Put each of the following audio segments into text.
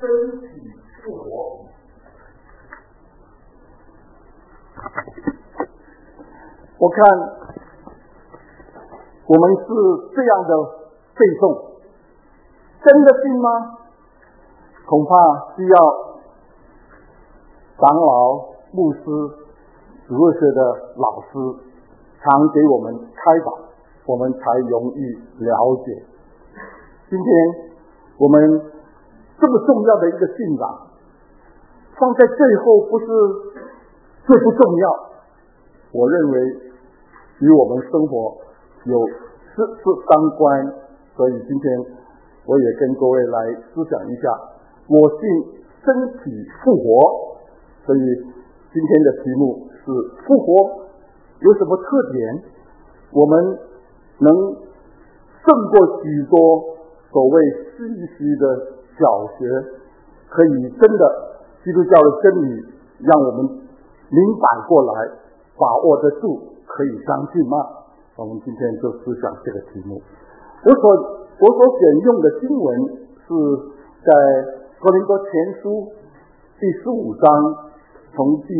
身体复活。我看我们是这样的背诵，真的信吗？恐怕需要长老、牧师、主日学的老师常给我们开导，我们才容易了解。今天我们这么重要的一个信仰放在最后，不是最不重要，我认为与我们生活有息息相关。所以今天我也跟各位来思想一下，我信身体复活。所以今天的题目是复活有什么特点，我们能胜过许多所谓虚虚的小学，可以真的基督教的真理让我们明白过来，把握得住，可以相信吗？我们今天就思想这个题目。我所选用的经文是在哥林多前书第15章，从第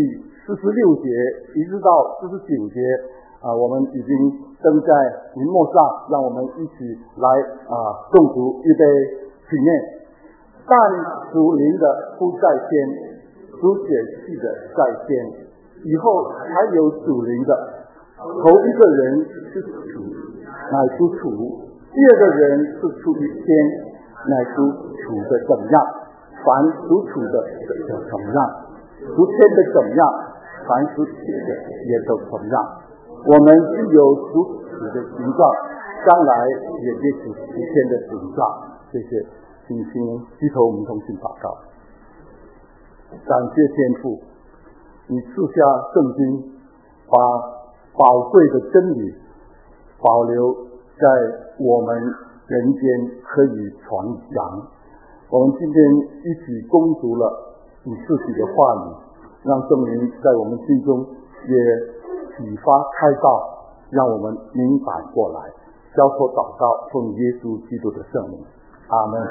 46节一直到49节我们已经登在荧幕上，让我们一起来诵读，预备起念。但属灵的不在先，属血气的在先，以后才有属灵的。头一个人是主，乃属主；第二个人是出于天，乃属主的怎样，凡属主的就怎样，属天的怎样，凡属血的也都怎样。我们既有属主的形状，将来也必属天的形状。谢谢，请低头，我们同心祷告。感谢天父，你赐下圣经，把宝贵的真理保留在我们人间，可以传扬。我们今天一起恭读了你自己的话语，让圣灵在我们心中也启发开导，让我们明白过来。交托祷告，奉耶稣基督的圣名，阿门。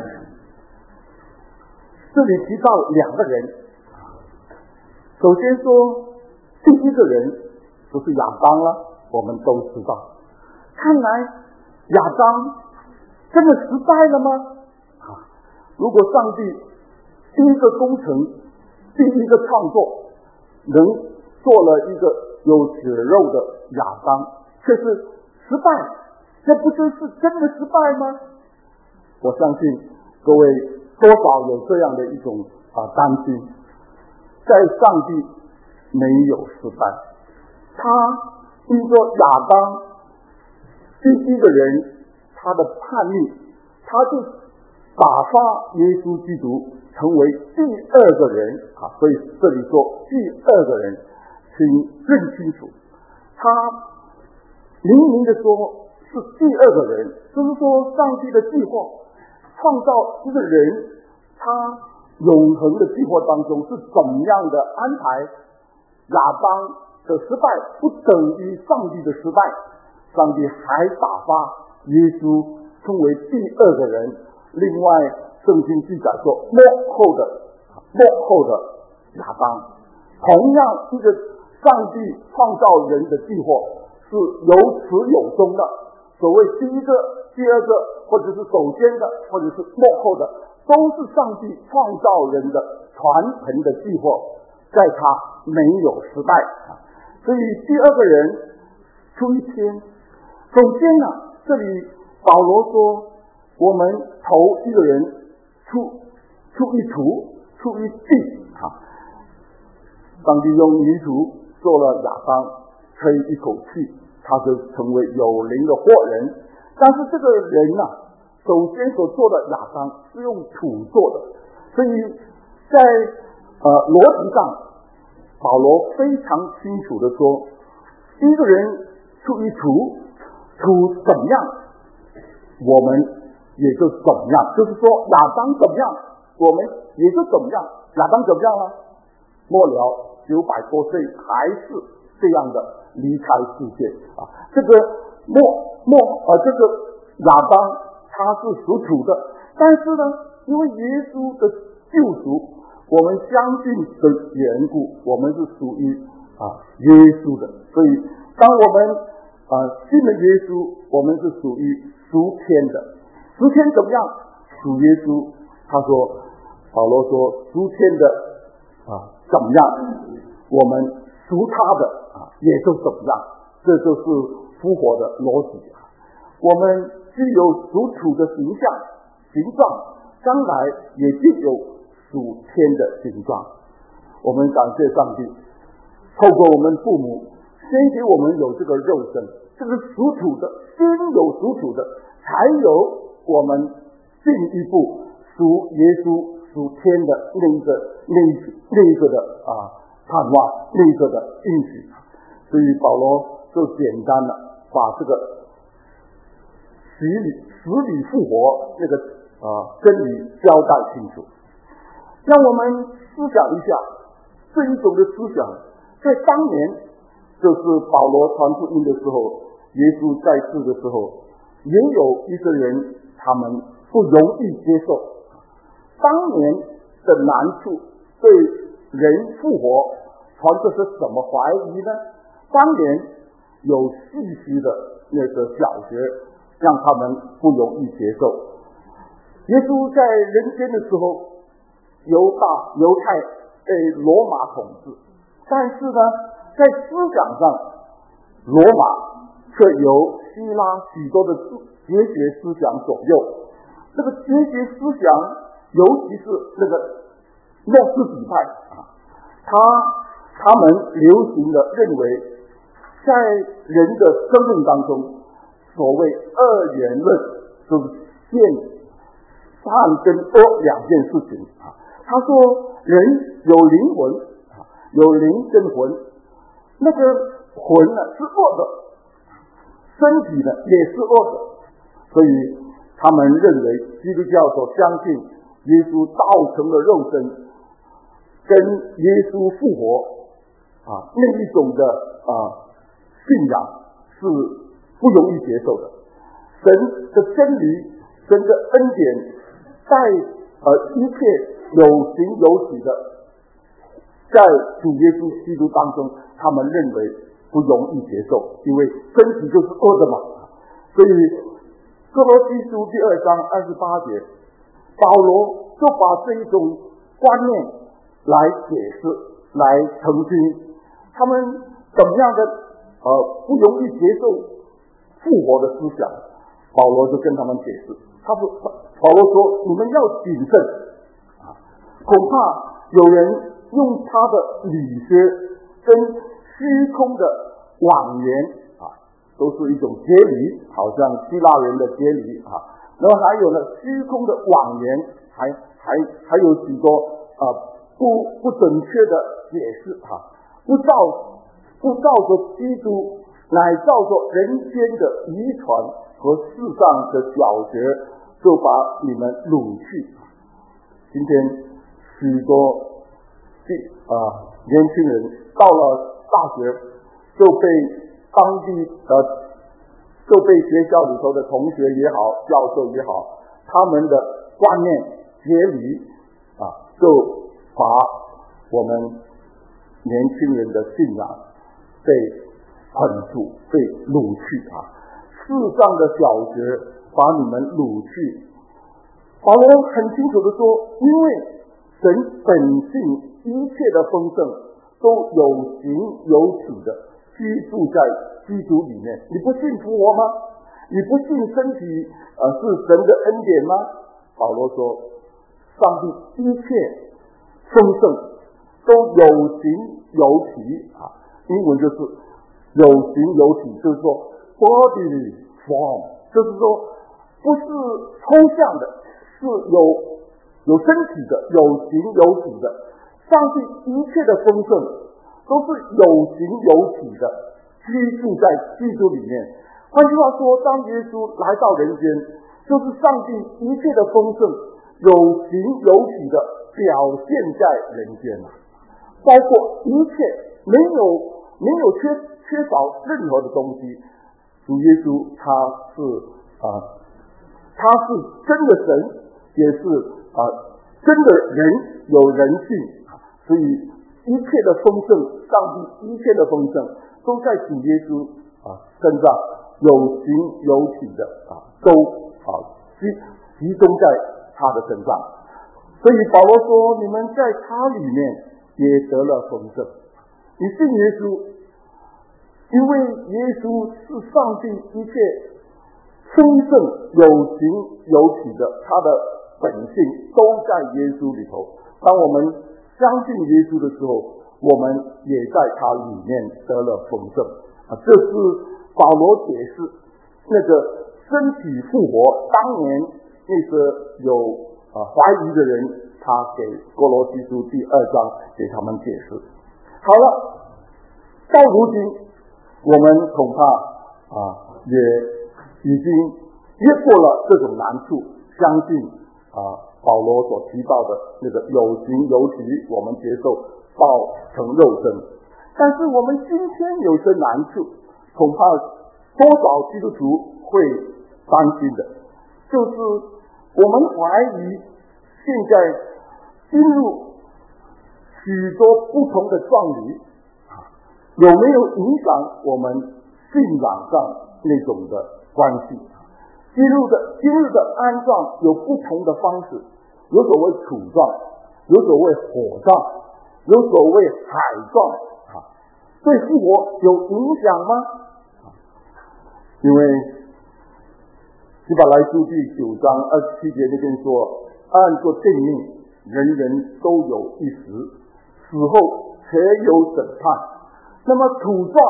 这里提到两个人，首先说第一个人就是亚当了，我们都知道。看来亚当真的失败了吗？如果上帝第一个工程，第一个创作能做了一个有血肉的亚当，却是失败，这不就是真的失败吗？我相信各位多少有这样的一种担心，在上帝没有失败，他因着亚当第一个人他的叛逆，他就打发耶稣基督成为第二个人所以这里说第二个人，请认清楚，他明明的说是第二个人，就是说上帝的计划创造这个人，他永恒的计划当中是怎么样的安排。亚当的失败不等于上帝的失败，上帝还打发耶稣成为第二个人。另外圣经记载说末后的亚当，同样一个上帝创造人的计划是有始有终的，所谓第一个、第二个，或者是首先的，或者是末后的，都是上帝创造人的传承的计划，在他没有失败。所以第二个人出于天。首先这里保罗说我们头一个人出于土，出于地上帝用泥土做了亚当，吹一口气，他就成为有灵的活人。但是这个人首先所做的亚当是用土做的，所以在逻辑上保罗非常清楚的说，第一个人出于土怎么样，我们也就怎么样，就是说亚当怎么样，我们也就怎么样。亚当怎么样呢？末了900多岁还是这样的离开世界这个这个亚当他是属土的，但是呢，因为耶稣的救赎，我们相信的缘故，我们是属于耶稣的。所以当我们信了耶稣，我们是属于属天的。属天怎么样？属耶稣。保罗说属天的怎么样，我们属他的也就怎么样。这就是复活的逻辑。我们具有属土的形状，将来也具有属天的形状。我们感谢上帝，透过我们父母先给我们有这个肉身，这个属土的，先有属土的，才有我们进一步属耶稣属天的那一个的盼望，那一个的应许。所以保罗就简单的把这个死里复活这个真理交代清楚。让我们思想一下这一种的思想，在当年就是保罗传福音的时候，耶稣在世的时候，也有一些人他们不容易接受当年的难处，对人复活传的是什么怀疑呢？当年有信息的那个小学让他们不容易接受。耶稣在人间的时候，犹太被罗马统治，但是呢，在思想上，罗马却由希腊许多的哲学思想左右。这个哲学思想，尤其是那个诺斯底派他们流行的认为，在人的生命当中，所谓二元论，就是现善跟恶两件事情。他说人有灵魂，有灵跟魂，那个魂呢是恶的，身体呢也是恶的，所以他们认为基督教所相信耶稣道成了肉身，跟耶稣复活那一种的信仰是不容易接受的。神的真理，神的恩典，在一切有形有体的，在主耶稣基督当中，他们认为不容易接受，因为身体就是恶的嘛。所以哥罗西书第2章28节，保罗就把这一种观念来解释，来澄清他们怎么样的不容易接受复活的思想。保罗就跟他们解释，保罗说你们要谨慎恐怕有人用他的理学跟虚空的谎言都是一种哲理，好像希腊人的哲理然后还有呢虚空的谎言，还有许多不准确的解释不照着基督，乃照着人间的遗传和世上的小学，就把你们掳去。今天许多年轻人到了大学，就被学校里头的同学也好，教授也好，他们的观念哲理就把我们年轻人的信仰被捆住，被掳去世上的小学把你们掳去。保罗很清楚的说，因为神本性一切的丰盛都有形有体的居住在基督里面。你不信复活吗？你不信身体是神的恩典吗？保罗说，上帝一切丰盛都有形有体英文就是有形有体，就是说 bodily form， 就是说不是抽象的，是有身体的，有形有体的。上帝一切的丰盛都是有形有体的居住在基督里面。换句话说，当耶稣来到人间，就是上帝一切的丰盛有形有体的表现在人间包括一切，没有缺少任何的东西。主耶稣他是真的神，也是真的人有人性，所以一切的丰盛，上帝一切的丰盛都在主耶稣身上有形有体的都集中在他的身上。所以保罗说，你们在他里面也得了丰盛。你信耶稣，因为耶稣是上帝一切丰盛有形有体的，他的本性都在耶稣里头。当我们相信耶稣的时候，我们也在他里面得了丰盛。这是保罗解释那个身体复活。当年那些有怀疑的人，他给哥罗西书第2章给他们解释。好了，到如今我们恐怕也已经越过了这种难处，相信保罗所提到的那个有形有体，我们接受道成肉身。但是我们今天有些难处，恐怕多少基督徒会担心的，就是我们怀疑现在进入许多不同的葬礼，有没有影响我们信仰上那种的关系？今日的安葬有不同的方式，有所谓土葬，有所谓火葬，有所谓海葬，对复活有影响吗？因为希伯来书第9章27节那边说，按着定命，人人都有一死，死后且有审判。那么土葬，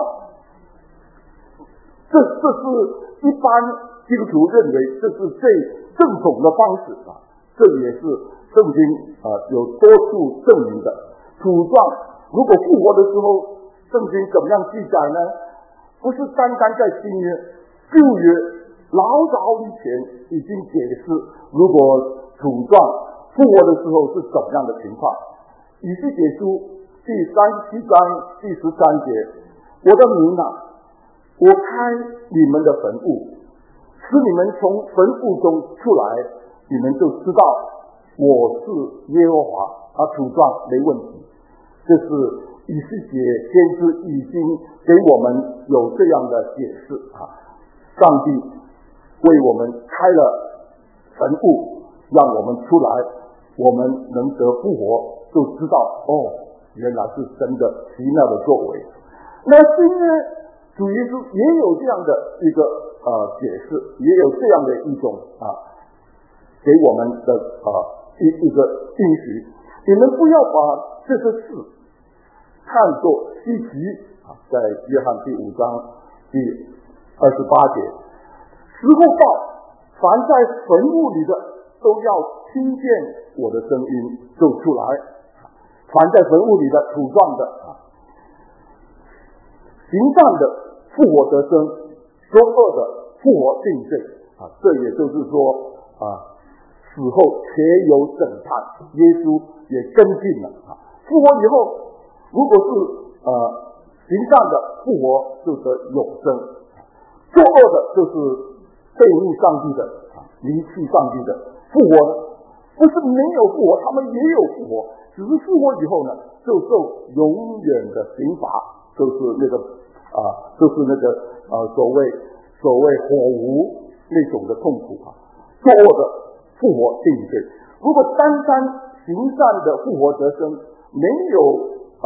这是一般基督徒认为这是最正统的方式这也是圣经有多处证明的。土葬如果复活的时候，圣经怎么样记载呢？不是单单在新约，旧约老早以前已经解释，如果土葬复活的时候是怎么样的情况。以西结书第37章第13节，我的民我开你们的坟墓，使你们从坟墓中出来，你们就知道我是耶和华。土葬没问题，这是以西结先知已经给我们有这样的解释上帝为我们开了坟墓，让我们出来，我们能得复活，就知道原来是神的奇妙的作为。那新约主耶稣也有这样的一个解释，也有这样的一种给我们的一个应许。你们不要把这些事看作稀奇在约翰第5章第28节，时候到，凡在坟墓里的都要听见我的声音就出来。凡在坟墓里的土葬的行善的复活得生，作恶的复活定罪这也就是说死后且有审判。耶稣也跟进了复活以后，如果是行善的复活就得永生，作恶的就是背逆上帝的离弃上帝的复活不是没有复活，他们也有复活，只是复活以后呢，就受永远的刑罚，就是那个所谓火湖那种的痛苦作恶的复活定罪。如果单单行善的复活得生，没有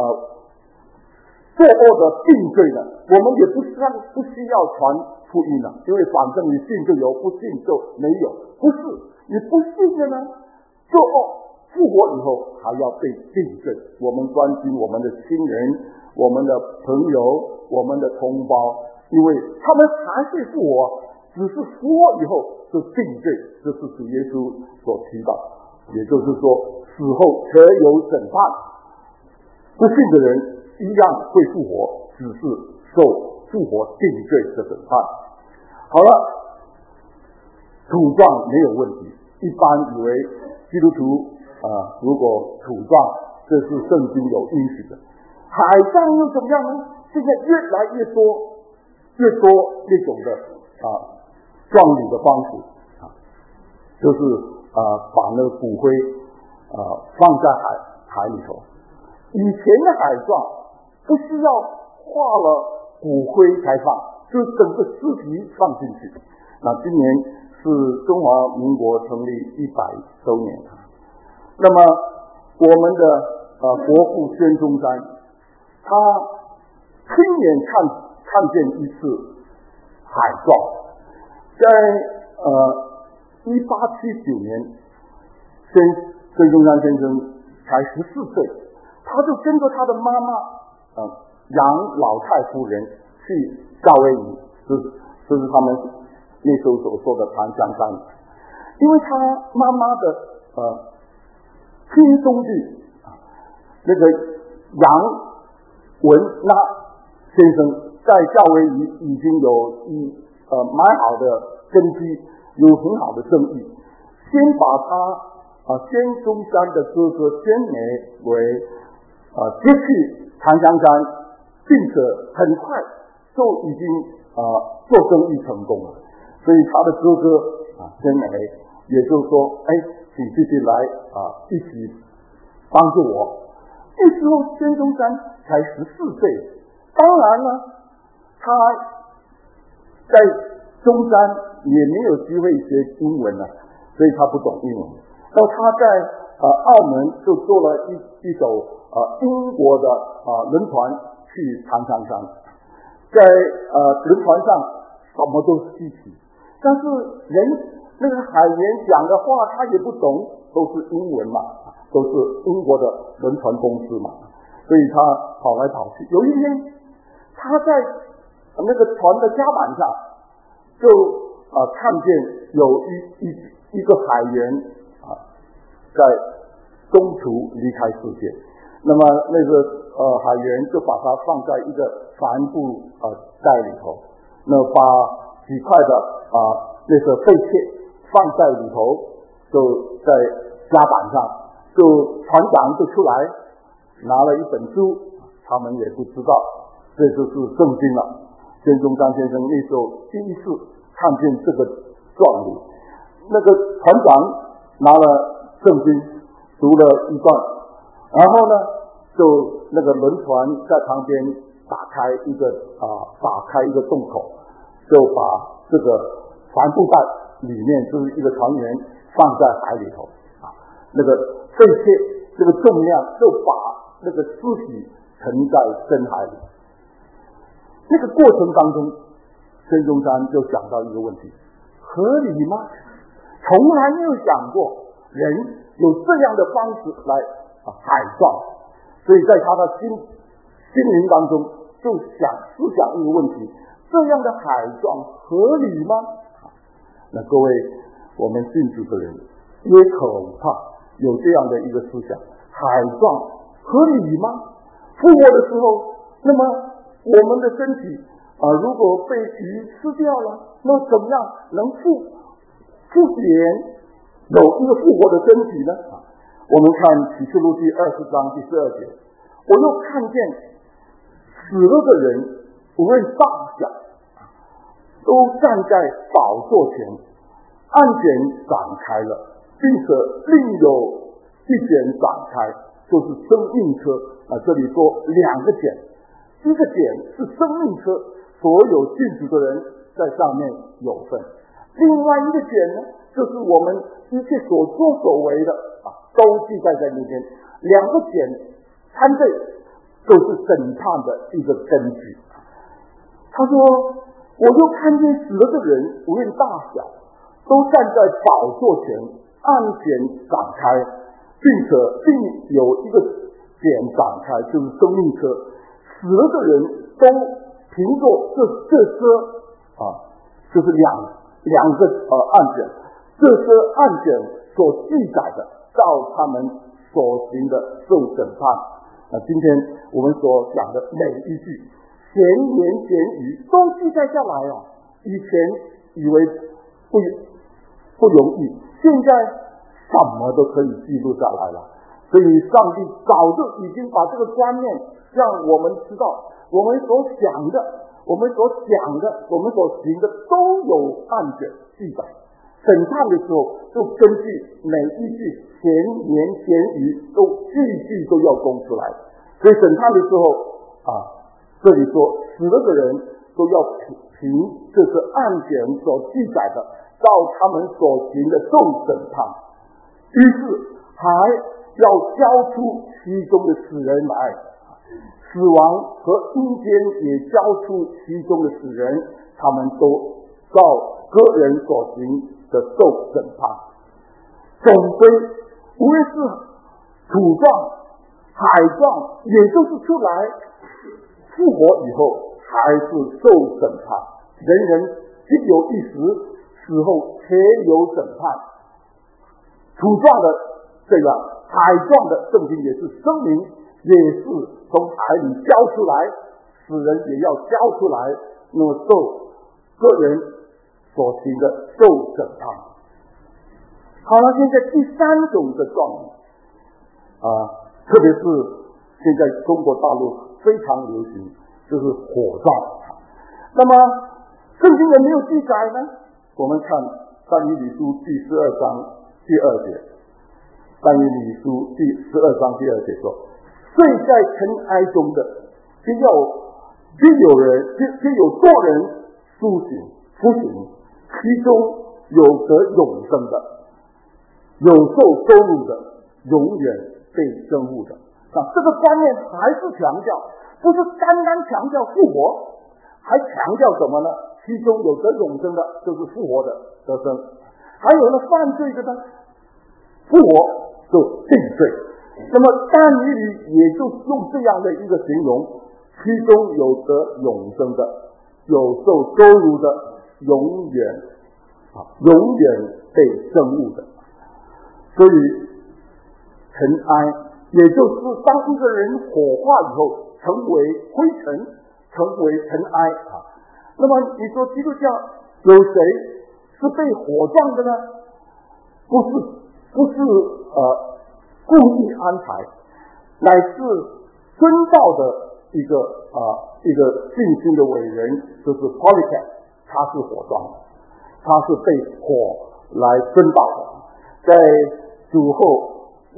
作恶的定罪呢，我们也不需要传福音了，因为反正你信就有，不信就没有。不是，你不信的呢，作恶复活以后还要被定罪。我们关心我们的亲人，我们的朋友，我们的同胞，因为他们还是复活，只是复活以后就定罪。这是主耶稣所提到，也就是说死后可有审判，不信的人一样会复活，只是受复活定罪的审判。好了，土葬没有问题。一般以为基督徒如果土葬，这是圣经有应许的。海葬又怎么样呢？现在越来越多那种的葬礼的方式就是把那个骨灰放在海里头。以前的海葬不需要化了骨灰才放，就整个尸体放进去。那今年是中华民国成立100周年，那么我们的国父孙中山，他亲眼看见一次海葬，在1879年，孙中山先生才14岁，他就跟着他的妈妈杨老太夫人去夏威夷，就是他们那时候所说的檀香山，因为他妈妈的亲兄弟那个杨文纳先生在夏威夷已经有蛮好的根基，有很好的生意，先把他孙中山的哥哥孙梅为接去檀香山，并且很快就已经做生意成功了，所以他的哥哥孙梅也就是说，请弟弟来一起帮助我。那时候孙中山才14岁，当然了，他在中山也没有机会学英文了，所以他不懂英文。然后他在澳门就坐了一艘英国的轮船去檀香山，在轮船上什么都是稀奇，但是那个海员讲的话他也不懂，都是英文嘛，都是英国的轮船公司嘛，所以他跑来跑去。有一天他在那个船的甲板上就看见有一个海员在中途离开世界，那么那个海员就把它放在一个帆布袋里头，那把几块的那个废铁放在里头，就在甲板上，就船长就出来拿了一本书，他们也不知道这就是圣经了。孙中山先生那时候第一次看见这个状语，那个船长拿了圣经读了一段，然后呢就那个轮船在旁边打开一个洞口，就把这个帆布袋里面就是一个船员放在海里头那个废铁这个重量就把那个尸体沉在深海里。那个过程当中，孙中山就想到一个问题：合理吗？从来没有想过人有这样的方式来海葬，所以在他的心灵当中就思想一个问题：这样的海葬合理吗？那各位，我们信主的人也恐怕有这样的一个思想：海葬合理吗？复活的时候，那么我们的身体如果被鱼吃掉了，那怎么样能复原有一个复活的身体呢？我们看启示录第20章第12节，我又看见死了的人无论大小，都站在宝座前，案卷展开了，并且另有一卷展开，就是生命册这里说2个卷，一个卷是生命册，所有信主的人在上面有份，另外一个卷呢，就是我们一切所作所为的都记载在那边。2个卷参对，就是审判的一个根据。他说，我又看见死了的人无论大小，都站在宝座前，案卷展开，并且另有一个卷展开，就是生命册。死了的人都凭着这些就是两个案卷，这些案卷所记载的，照他们所行的受审判。今天我们所讲的每一句闲言闲语都记载下来以前以为不容易，现在什么都可以记录下来了。所以上帝早就已经把这个观念让我们知道，我们所想的，我们所讲的，我们所行的都有案卷记载。 审判的时候，就根据每一句闲言闲语都句句都要供出来。所以审判的时候这里说死了的人都要凭这是案卷所记载的，照他们所行的受审判。于是还要交出其中的死人来，死亡和阴间也交出其中的死人，他们都照个人所行的受审判。总归无论是土状海状，也就是出来复活以后还是受审判，人人皆有一死，死后且有审判。土状的这样，海状的圣经也是声明，也是从海里交出来，死人也要交出来，那么受个人所行的受审判。好了，现在第三种的状语特别是现在中国大陆非常流行，就是火状。那么圣经有没有记载呢？我们看但以理书第12章第2节，但以理书第12章第2节说，睡在尘埃中的必有多人苏醒，其中有得永生的，有受收入的，永远被憎恶的。这个观念还是强调，不是单单强调复活，还强调什么呢？其中有得永生的，就是复活的得生，还有呢犯罪的呢，复活就定罪。那么但以理也就用这样的一个形容，其中有得永生的，有受羞辱的，永远被憎恶的。所以尘埃也就是当一个人火化以后成为灰尘，成为尘埃那么你说基督教有谁是被火葬的呢？不是故意安排，乃是遵照的一个信心的伟人，就是 Polycarp， 他是火葬的，他是被火来殉道的。在主后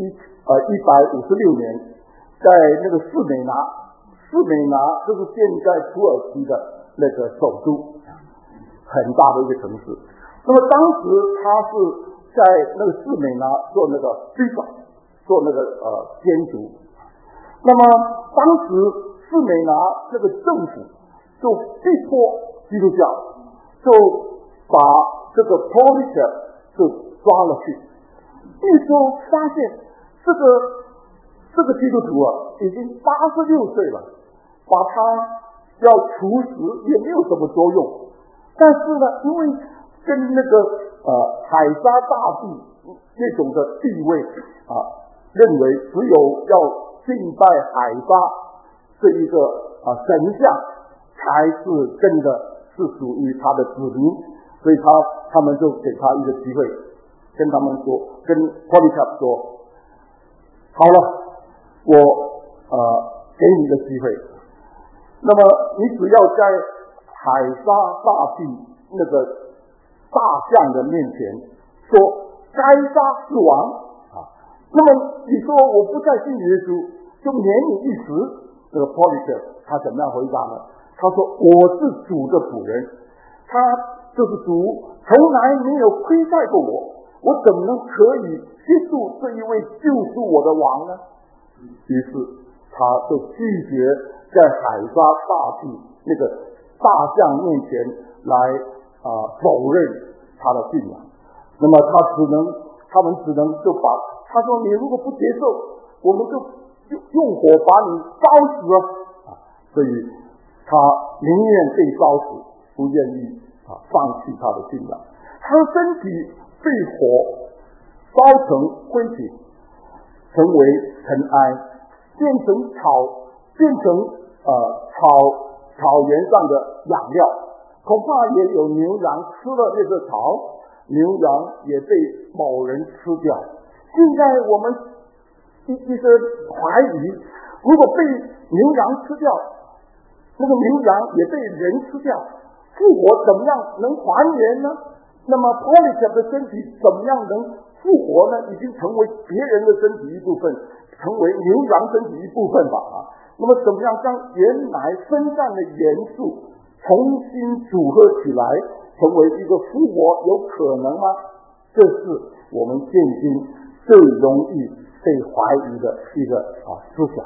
156年，在那个士美拿就是现在土耳其的那个首都，很大的一个城市。那么当时他是在那个士美拿做那个居长，做那个监督。那么当时士美拿这个政府就逼迫基督教，就把这个 Polycarp 就抓了去。一说发现这个基督徒已经86岁了，把他要处死也没有什么作用。但是呢，因为跟那个海沙大帝那种的地位认为只有要敬拜海沙这一个神像才是真的是属于他的子民，所以他们就给他一个机会，跟他们说，跟 Polycarp 说，好了，我给你一个机会，那么你只要在海沙大帝那个大象的面前说该杀是王那么你说我不再信耶稣，就免你一死。这个 Polycarp 他怎么样回答呢？他说我是主的仆人，他就是主从来没有亏待过我怎么可以接受这一位救赎我的王呢？于是他就拒绝在海沙大帝那个大象面前来否认他的信仰。那么他们只能就把他说，你如果不接受，我们就用火把你烧死所以他宁愿被烧死，不愿意放弃他的信仰。他的身体被火烧成灰烬，成为尘埃，变成草原上的养料，恐怕也有牛羊吃了那个草，牛羊也被某人吃掉。现在我们一些怀疑，如果被牛羊吃掉，那个牛羊也被人吃掉，复活怎么样能还原呢？ 那么 Polycarp 的身体怎么样能复活呢？已经成为别人的身体一部分，成为牛羊身体一部分吧那么怎么样将原来分散的元素重新组合起来，成为一个复活，有可能吗？这是我们现今最容易被怀疑的一个思想。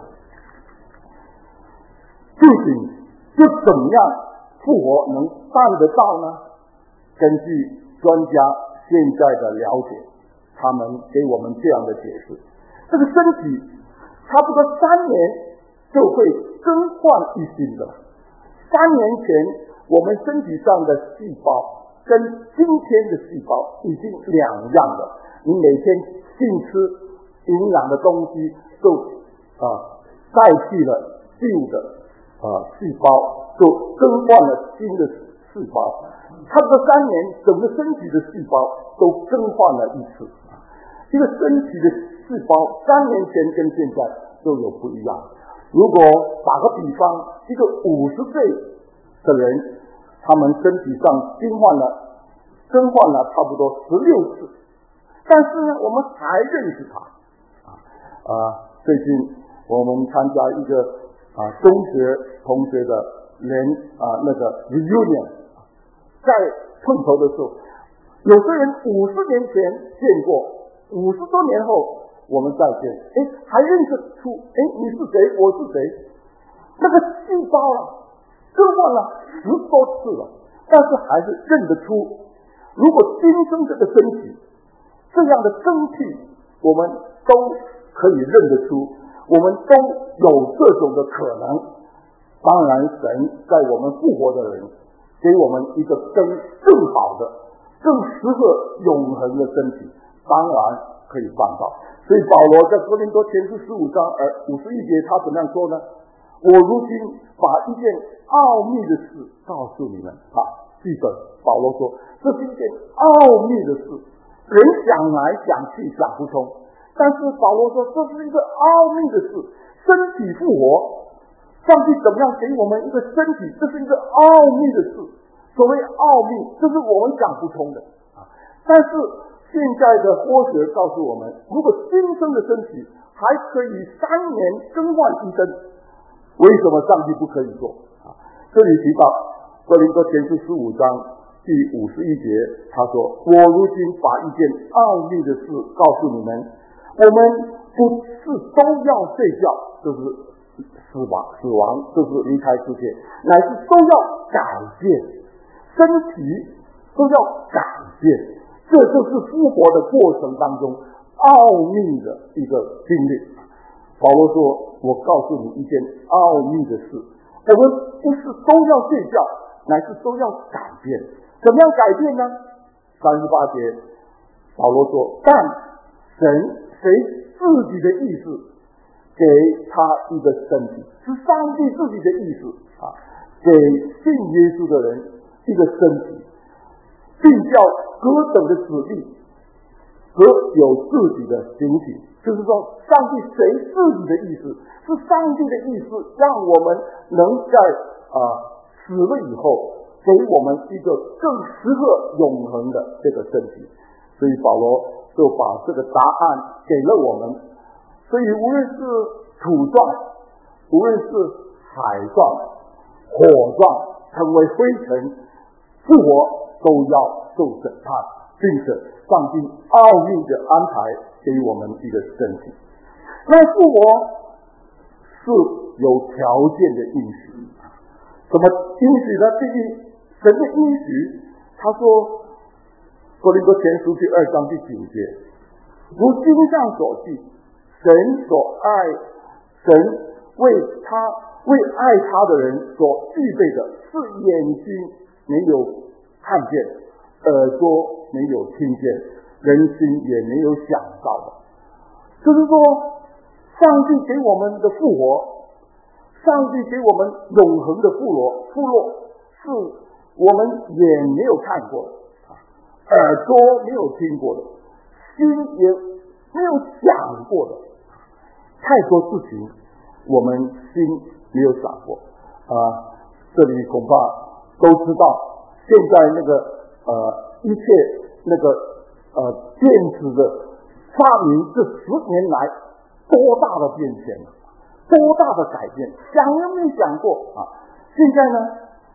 究竟这怎么样复活能办得到呢？根据专家现在的了解，他们给我们这样的解释：这个身体差不多3年就会更换一新的。3年前我们身体上的细胞跟今天的细胞已经两样了。你每天进吃营养的东西，就代替了旧的细胞，就更换了新的细胞。差不多3年，整个身体的细胞都更换了一次。一个身体的细胞3年前跟现在都有不一样。如果打个比方，一个50岁的人，他们身体上更换了差不多16次，但是呢，我们还认识他。最近我们参加一个中学同学的那个 reunion， 在碰头的时候，有些人50年前见过，50多年后我们再见，还认识出，你是谁，我是谁。那个细胞更换了10多次了，但是还是认得出。如果今生这个身体这样的更替，我们都可以认得出，我们都有这种的可能。当然神在我们复活的人给我们一个更好的更适合永恒的身体，当然可以办到。所以保罗在哥林多前书15章51节他怎么样说呢？我如今把一件奥秘的事告诉你们。记得保罗说这是一件奥秘的事，人想来想去想不通，但是保罗说这是一个奥秘的事，身体复活，上帝怎么样给我们一个身体，这是一个奥秘的事。所谓奥秘，这是我们讲不通的但是现在的科学告诉我们，如果今生的身体还可以3年更换一身，为什么上帝不可以做这里提到哥林多前书15章第51节，他说：我如今把一件奥秘的事告诉你们，我们不是都要睡觉，就是死亡，就是离开世界，乃是都要改变，身体都要改变。这就是复活的过程当中奥秘的一个经历。保罗说：我告诉你一件奥秘的事，我们不是都要睡觉，乃是都要改变。怎么样改变呢？38节保罗说：但神随自己的意思给他一个身体，是上帝自己的意思给信耶稣的人一个身体，并叫各等的子弟各有自己的形体。就是说上帝随自己的意思，是上帝的意思让我们能在死了以后给我们一个更适合永恒的这个身体。所以保罗就把这个答案给了我们。所以无论是土状，无论是海状、火状，成为灰尘，复活都要受审判，并且上帝奥秘的安排给我们一个身体。那复活是有条件的应许。什么应许呢？第一，神的应许，他说哥林多前书第2章第9节，如经上所记，神为爱他的人所预备的，是眼睛没有看见，耳朵没有听见，人心也没有想到的。就是说上帝给我们的复活，上帝给我们永恒的复活是我们眼没有看过的，耳朵没有听过的，心也没有想过的。太多事情我们心没有想过这里恐怕都知道，现在那个一切那个电子的发明这10年来多大的变迁，多大的改变，想都没想过啊！现在呢，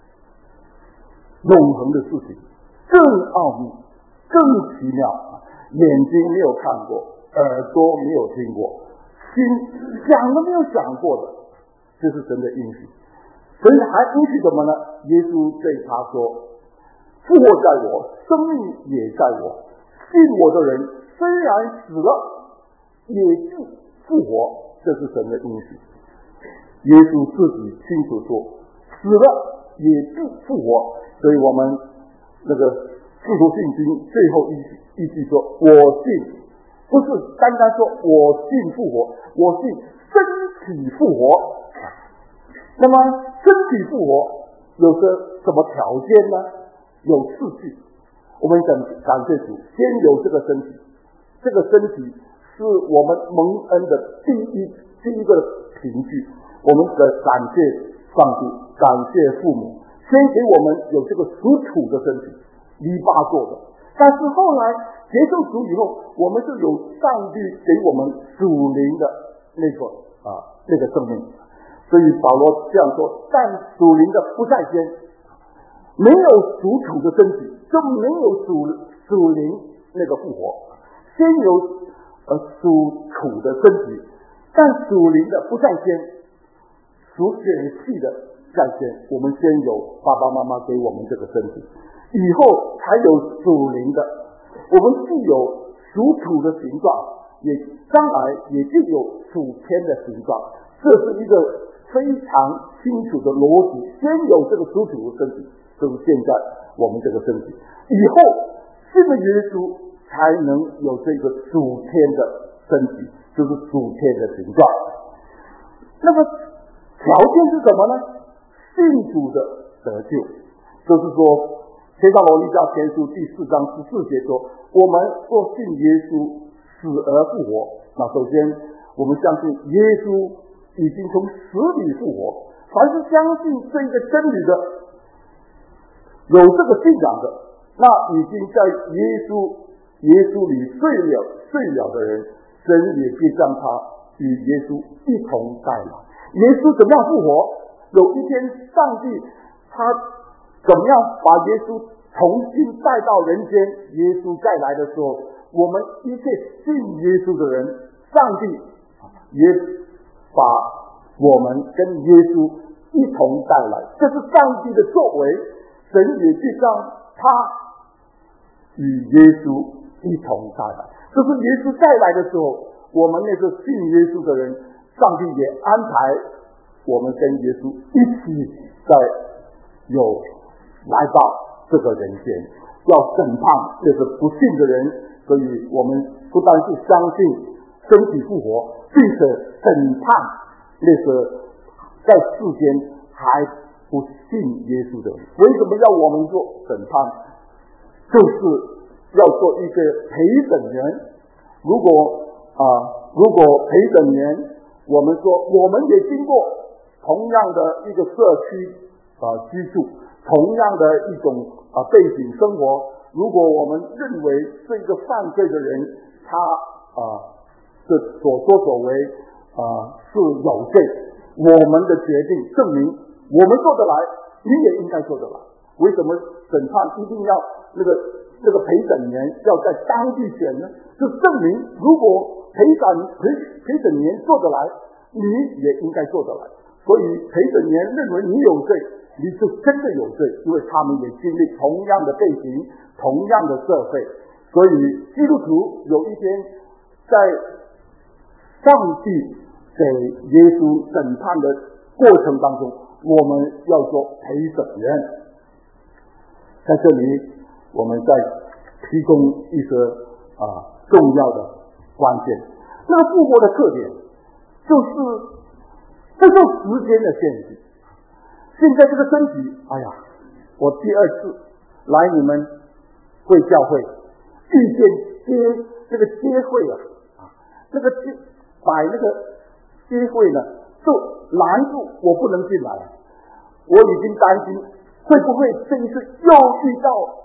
永恒的事情更奥秘、更奇妙啊！眼睛没有看过，耳朵没有听过，心想都没有想过的，这是神的应许。神还应许什么呢？耶稣对他说：“复活在我，生命也在我。信我的人，虽然死了，也必复活。”这是神的应许。耶稣自己清楚说，死了也必复活。所以我们那个使徒信经最后一句说：“我信。”不是单单说我信复活，我信身体复活。那么身体复活有着什么条件呢？有次序。我们感谢主，先有这个身体，这个身体是我们蒙恩的第一个凭据。我们感谢上帝，感谢父母，先给我们有这个属土的身体，泥巴做的。但是后来接受主以后，我们是有上帝给我们属灵的那个生命。所以保罗这样说：但属灵的不在先，没有属土的身体，就没有属灵那个复活。先有属土的身体，但属灵的不在先，属血气的在先。我们先有爸爸妈妈给我们这个身体，以后才有属灵的。我们既有属土的形状，也将来也就有属天的形状。这是一个非常清楚的逻辑。先有这个属土的身体，就是现在我们这个身体，以后信了耶稣才能有这个属天的身体，就是属天的形状。那么条件是什么呢？信主的得救，就是说帖撒罗尼迦前书第4章14节说，我们若信耶稣死而复活，那首先我们相信耶稣已经从死里复活。凡是相信这一个真理的，有这个信仰的，那已经在耶稣里睡了的人，神也必将他与耶稣一同带来。耶稣怎么样复活？有一天上帝他怎么样把耶稣重新带到人间？耶稣再来的时候，我们一切信耶稣的人，上帝也把我们跟耶稣一同带来。这是上帝的作为，神也必将他与耶稣一同带来。就是耶稣再来的时候，我们那个信耶稣的人，上帝也安排我们跟耶稣一起在有来到这个人间，要审判那个不信的人。所以我们不但是相信身体复活，并且审判那个在世间还不信耶稣的人。为什么要我们做审判？就是要做一个陪审员。如果陪审员，我们说我们也经过同样的一个社区居住，同样的一种背景生活。如果我们认为这个犯罪的人他这所作所为是有罪，我们的决定证明我们做得来，你也应该做得来。为什么审判一定要那个陪审员要在当地选呢？就证明如果陪审员做得来，你也应该做得来。所以陪审员认为你有罪，你就真的有罪，因为他们也经历同样的背景，同样的社会。所以基督徒有一天在上帝给耶稣审判的过程当中，我们要做陪审员。在这里我们再提供一些重要的关键。那个复活的特点就是不受时间的限制。现在这个身体，我第2次来你们会教会，遇见这个接会那个摆那个接会呢，就拦住我不能进来。我已经担心会不会这一次又遇到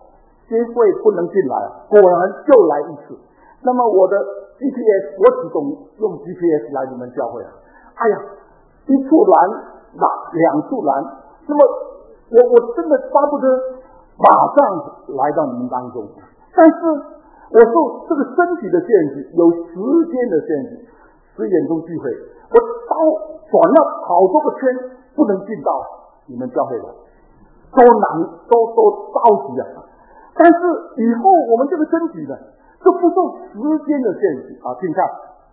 先会不能进来，果然就来一次。那么我的 GPS 我只懂用 GPS 来你们教会哎呀，一处拦两处拦，那么我真的巴不得马上来到你们当中，但是我受这个身体的限制，有时间的限制，10点钟聚会，我转了好多个圈，不能进到你们教会来，多难，多着急但是以后我们这个身体呢，就不受时间的限制请看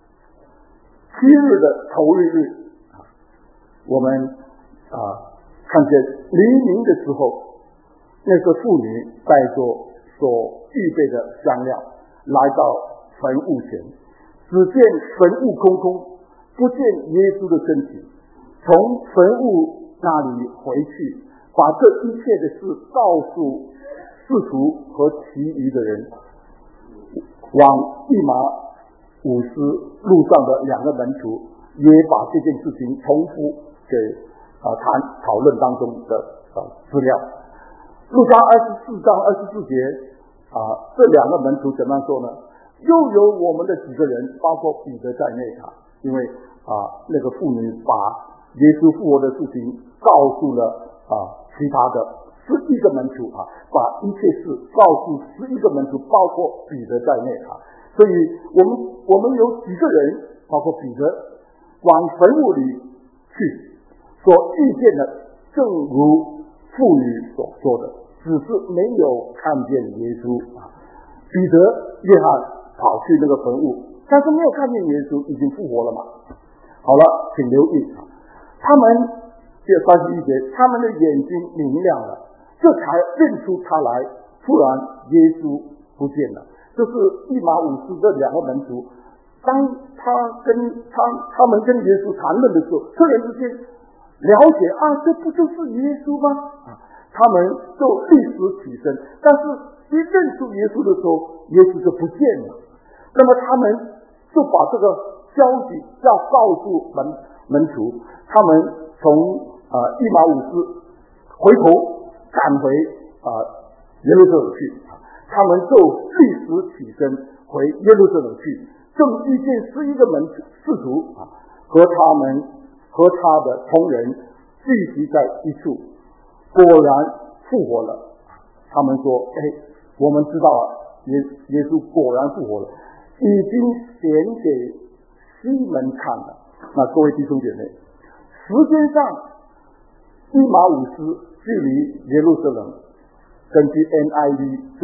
7日的头日我们看见黎明的时候，那个妇女带着所预备的香料来到坟墓前，只见坟墓空空，不见耶稣的身体，从坟墓那里回去，把这一切的事告诉士徒和其余的人，往以马五斯路上的2个门徒也把这件事情重复给讨论当中的资料。路加24章24节这2个门徒怎么说呢？又有我们的几个人，包括彼得在内因为那个妇女把耶稣复活的事情告诉了其他的11个门徒把一切事告诉11个门徒，包括彼得在内所以我们有几个人，包括彼得，往坟墓里去，所遇见的正如妇女所说的，只是没有看见耶稣彼得、约翰跑去那个坟墓，但是没有看见耶稣，已经复活了嘛。好了，请留意他们这31节，他们的眼睛明亮了，这才认出他来。突然耶稣不见了，就是以马五斯这2个门徒，当他们跟耶稣谈论的时候，突然之间了解这不就是耶稣吗？他们就立时起身，但是一认出耶稣的时候，耶稣就不见了。那么他们就把这个消息要告诉门徒，他们从以马五斯回头赶回耶路撒冷去，他们就立时起身回耶路撒冷去，正遇见11个使徒和他的同人聚集在一处，果然复活了。他们说我们知道耶稣果然复活了，已经显给西门看了。那各位弟兄姐妹，时间上以马五斯距离耶路撒冷根据 NIV 是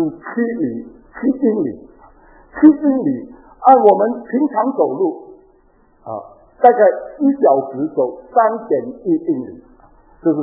7英里，7英里按我们平常走路大概1小时走3.1英里，就是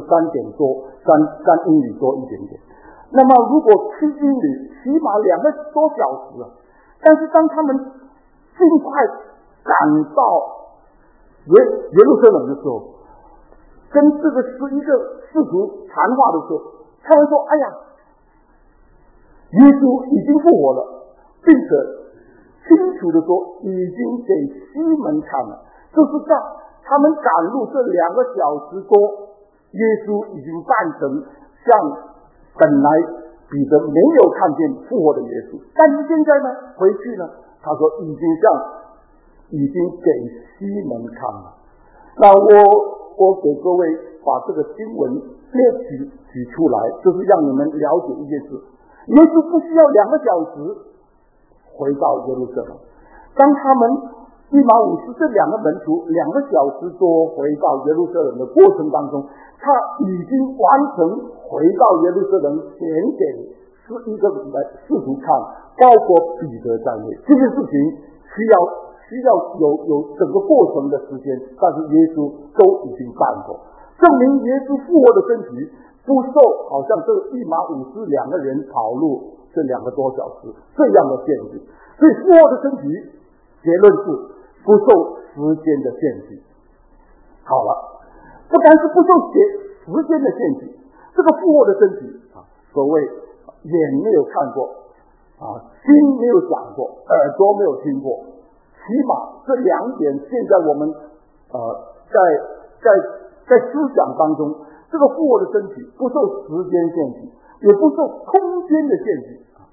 3英里多一点点。那么如果7英里起码2个多小时但是当他们尽快赶到耶路撒冷的时候，跟这个11个使徒谈话的时候，他们说耶稣已经复活了，并且清楚的说已经给西门看了，就是在他们赶路这2个小时多，耶稣已经扮成像本来彼得没有看见复活的耶稣，但是现在呢回去呢，他说已经给西门看了。那我给各位把这个经文列举出来，就是让你们了解一件事，耶稣不需要2个小时回到耶路撒冷。当他们以马五斯这2个门徒2个小时多回到耶路撒冷的过程当中，他已经完成回到耶路撒冷显给11个使徒看，包括彼得在内。这件事情需要有整个过程的时间，但是耶稣都已经办过，证明耶稣复活的身体不受好像这以马五斯2个人跑路这2个多小时这样的限制。所以复活的身体结论是不受时间的限制。好了，不单是不受时间的限制，这个复活的身体所谓眼没有看过心没有想过，耳朵没有听过，起码这2点现在我们在思想当中，这个复活的身体不受时间限制，也不受空间的限制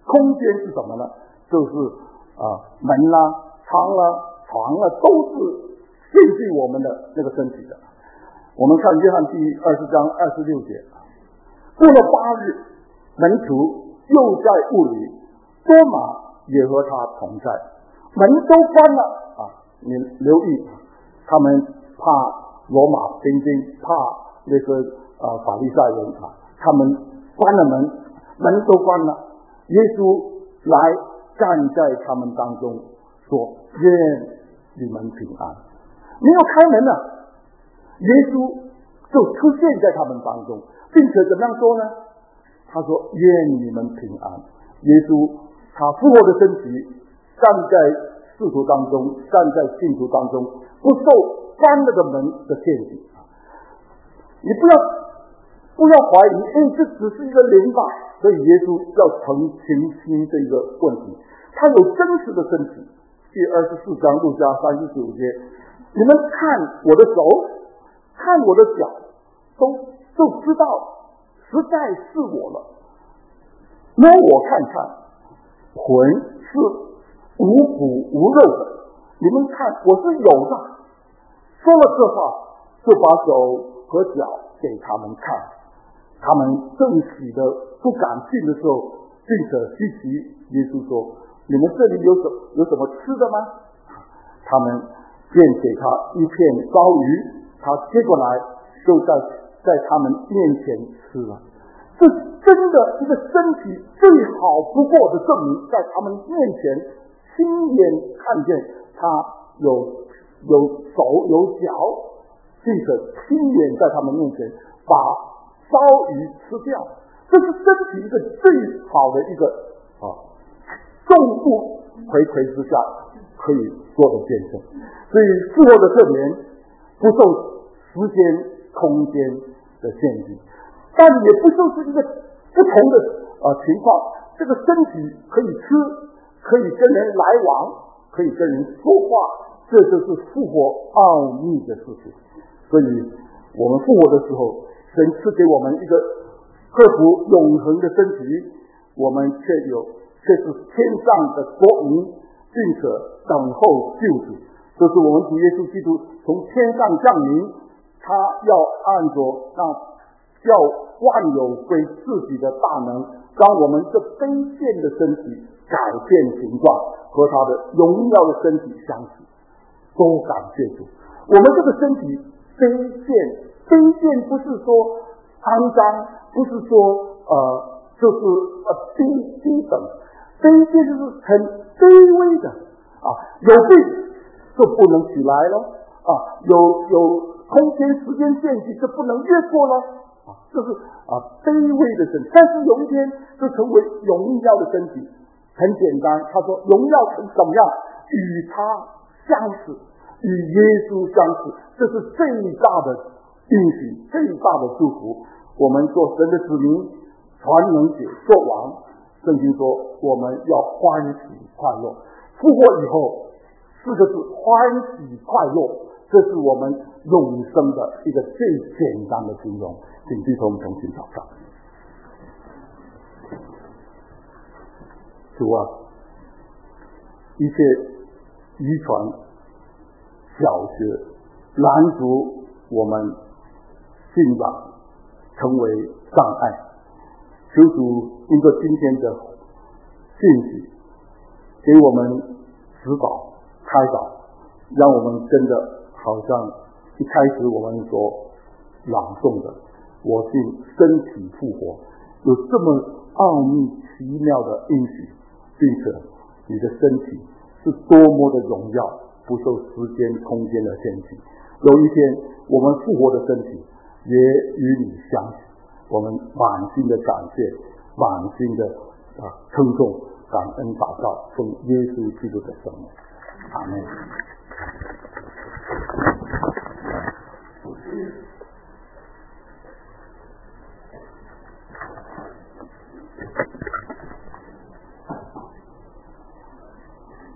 空间是什么呢？就是门啦、窗啦、床啦，都是限制我们的那个身体的。我们看约翰第20章26节，过了8日，门徒又在屋里，多马也和他同在，门都关了你留意，他们怕罗马兵丁，怕那个法利赛人他们关了门，门都关了。耶稣来站在他们当中，说：“愿你们平安。”没有开门了，耶稣就出现在他们当中，并且怎么样说呢？他说：“愿你们平安。”耶稣他复活的身体站在使徒当中，站在信徒当中，不受关了的门的限制。你不要怀疑，这只是一个灵吧，所以耶稣要澄清这个问题。他有真实的身体。第24章路加39节，你们看我的手，看我的脚，都知道实在是我了。摸我看看，魂是无骨无肉的，你们看我是有的。说了这话，就把手和脚给他们看。他们正喜的不敢信的时候，并且稀奇耶稣说：“你们这里有什么吃的吗？”他们便给他一片烧鱼，他接过来就在他们面前吃了。这真的一个身体最好不过的证明，在他们面前亲眼看见他有手有脚，并且亲眼在他们面前把烧鱼吃掉。这是身体一个最好的一个众目睽睽之下可以做的见证。所以复活的圣言不受时间空间的限制，但也不受是一个不同的情况。这个身体可以吃，可以跟人来往，可以跟人说话，这就是复活奥秘的事情。所以我们复活的时候，神赐给我们一个克服永恒的身体，我们却是天上的国民，并且等候救主。这是我们主耶稣基督从天上降临，他要按着那叫万有归自己的大能，让我们这卑贱的身体改变形状，和他的荣耀的身体相似。都感谢主，我们这个身体卑贱不是说肮脏，不是说就是低等，卑贱就是很卑微的有病就不能起来了有空间时间限制就不能越过了这是卑微的身体。但是有一天就成为荣耀的身体，很简单，他说荣耀成怎么样？与他相似，与耶稣相似，这是最大的应许，最大的祝福。我们做神的子民，传能者做王。圣经说我们要欢喜快乐，复活以后4个字，欢喜快乐，这是我们永生的一个最简单的形容。请弟兄同心祷告。主啊，一切遗传小学拦阻我们信仰成为障碍，求主经过今天的信息给我们指导开导，让我们真的好像一开始我们所朗诵的，我信身体复活，有这么奥秘奇妙的应许，并且你的身体是多么的荣耀，不受时间空间的限制。有一天我们复活的身体也与你相许，我们满心的感谢，满心的称颂，感恩祷告，奉耶稣基督的圣名，阿们。